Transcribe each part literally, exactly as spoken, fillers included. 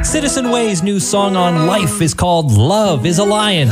Citizen Way's new song on life is called Love is a Lion.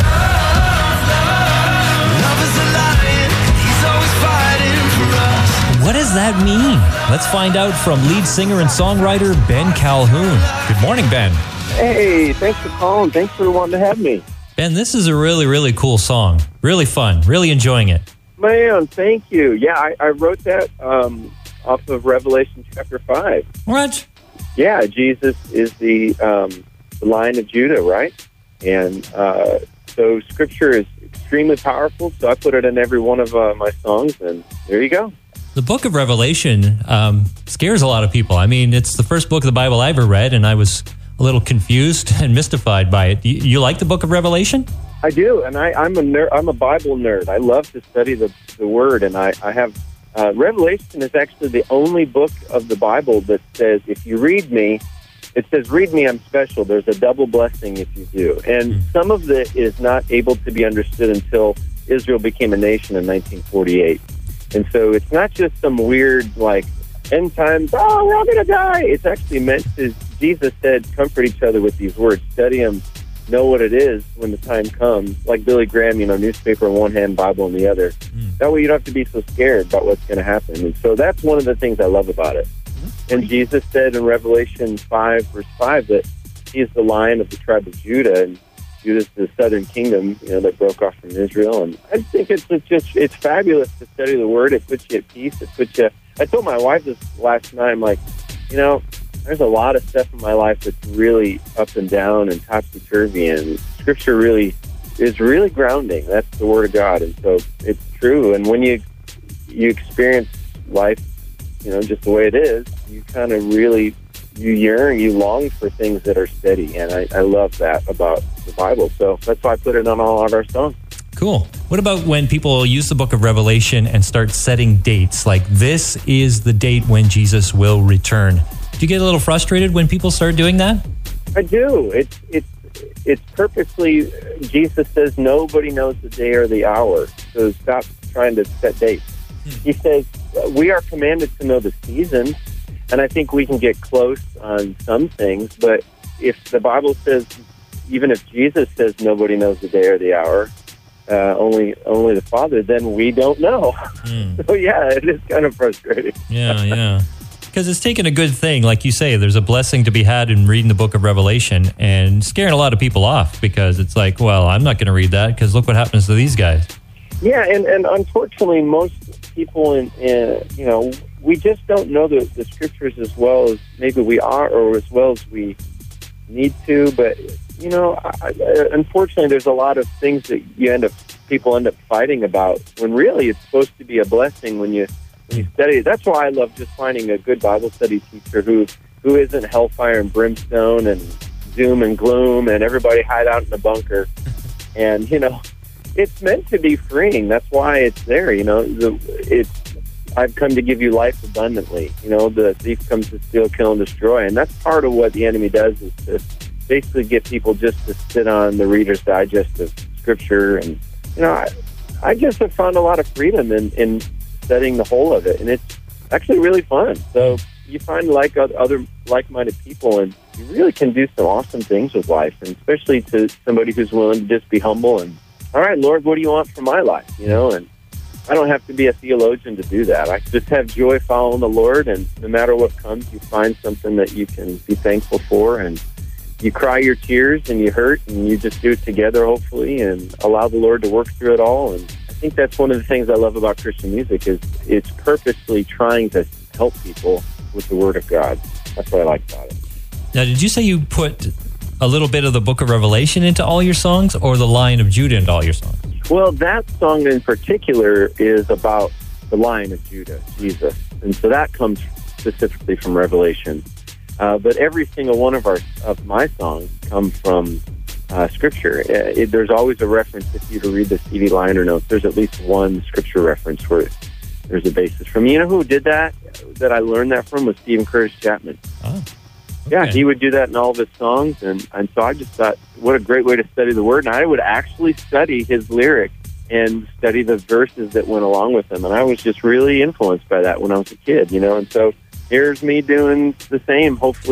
What does that mean? Let's find out from lead singer and songwriter Ben Calhoun. Good morning, Ben. Hey, thanks for calling. Thanks for wanting to have me. Ben, this is a really, really cool song. Really fun. Really enjoying it. Man, thank you. Yeah, I, I wrote that um, off of Revelation chapter five. What? Yeah, Jesus is the, um, the Lion of Judah, right? And uh, so Scripture is extremely powerful, so I put it in every one of uh, my songs, and there you go. The book of Revelation um, scares a lot of people. I mean, it's the first book of the Bible I ever read, and I was a little confused and mystified by it. You, you like the book of Revelation? I do, and I, I'm a ner- I'm a Bible nerd. I love to study the, the Word, and I, I have uh, Revelation is actually the only book of the Bible that says, if you read me, it says, read me, I'm special. There's a double blessing if you do. And mm. some of it is not able to be understood until Israel became a nation in nineteen forty-eight. And so it's not just some weird, like, end times, oh, we're all going to die. It's actually meant to, Jesus said, comfort each other with these words. Study them, know what it is when the time comes. Like Billy Graham, you know, newspaper in one hand, Bible in the other. Mm. That way you don't have to be so scared about what's going to happen. And so that's one of the things I love about it. Mm-hmm. And Jesus said in Revelation five, verse five, that he is the Lion of the tribe of Judah, and Judah's the southern kingdom, you know, that broke off from Israel. And I think it's just, it's fabulous to study the Word. It puts you at peace. It puts you, I told my wife this last night, I'm like, you know, there's a lot of stuff in my life that's really up and down and topsy-turvy, and Scripture really is really grounding. That's the Word of God, and so it's true. And when you you experience life, you know, just the way it is, you kind of really, you yearn, you long for things that are steady, and I, I love that about the Bible. So that's why I put it on all of our songs. Cool. What about when people use the book of Revelation and start setting dates, like this is the date when Jesus will return? Do you get a little frustrated when people start doing that? I do. It's it's it's purposely, Jesus says nobody knows the day or the hour, so stop trying to set dates. Hmm. He says we are commanded to know the season, and I think we can get close on some things, but if the Bible says, even if Jesus says nobody knows the day or the hour, uh, only only the Father, then we don't know. Mm. So yeah, it is kind of frustrating. Yeah, yeah. Because it's taken a good thing, like you say, there's a blessing to be had in reading the book of Revelation and scaring a lot of people off because it's like, well, I'm not going to read that because look what happens to these guys. Yeah, and, and unfortunately, most people, in, in you know, we just don't know the, the Scriptures as well as maybe we are or as well as we need to. But, you know, I, I, unfortunately, there's a lot of things that you end up, people end up fighting about when really it's supposed to be a blessing when you When you study. That's why I love just finding a good Bible study teacher who who isn't hellfire and brimstone and doom and gloom and everybody hide out in a bunker. And, you know, it's meant to be freeing. That's why it's there, you know. The, it's I've come to give you life abundantly. You know, the thief comes to steal, kill, and destroy. And that's part of what the enemy does is to basically get people just to sit on the Reader's Digest of Scripture. And, you know, I, I just have found a lot of freedom in, in studying the whole of it, and it's actually really fun. So you find like other like-minded people, and you really can do some awesome things with life, and especially to somebody who's willing to just be humble and, all right, Lord, what do you want for my life? You know, and I don't have to be a theologian to do that. I just have joy following the Lord, and no matter what comes, you find something that you can be thankful for, and you cry your tears, and you hurt, and you just do it together, hopefully, and allow the Lord to work through it all. And I think that's one of the things I love about Christian music is it's purposely trying to help people with the Word of God. That's what I like about it. Now, did you say you put a little bit of the book of Revelation into all your songs or the Lion of Judah into all your songs? Well, that song in particular is about the Lion of Judah, Jesus. And so that comes specifically from Revelation. Uh, but every single one of our of my songs come from Uh, scripture. Uh, it, there's always a reference, if you to read the Stevie Liner notes, there's at least one scripture reference where there's a basis from. You know who did that, that I learned that from, was Stephen Curtis Chapman. Oh, okay. Yeah, he would do that in all of his songs, and, and so I just thought, what a great way to study the Word. And I would actually study his lyrics and study the verses that went along with them, and I was just really influenced by that when I was a kid, you know, and so here's me doing the same, hopefully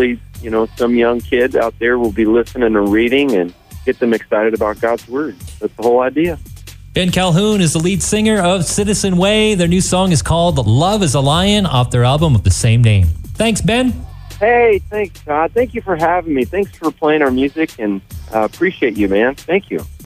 you know, some young kid out there will be listening or reading and get them excited about God's Word. That's the whole idea. Ben Calhoun is the lead singer of Citizen Way. Their new song is called Love is a Lion off their album of the same name. Thanks, Ben. Hey, thanks, Todd. Thank you for having me. Thanks for playing our music, and uh, appreciate you, man. Thank you.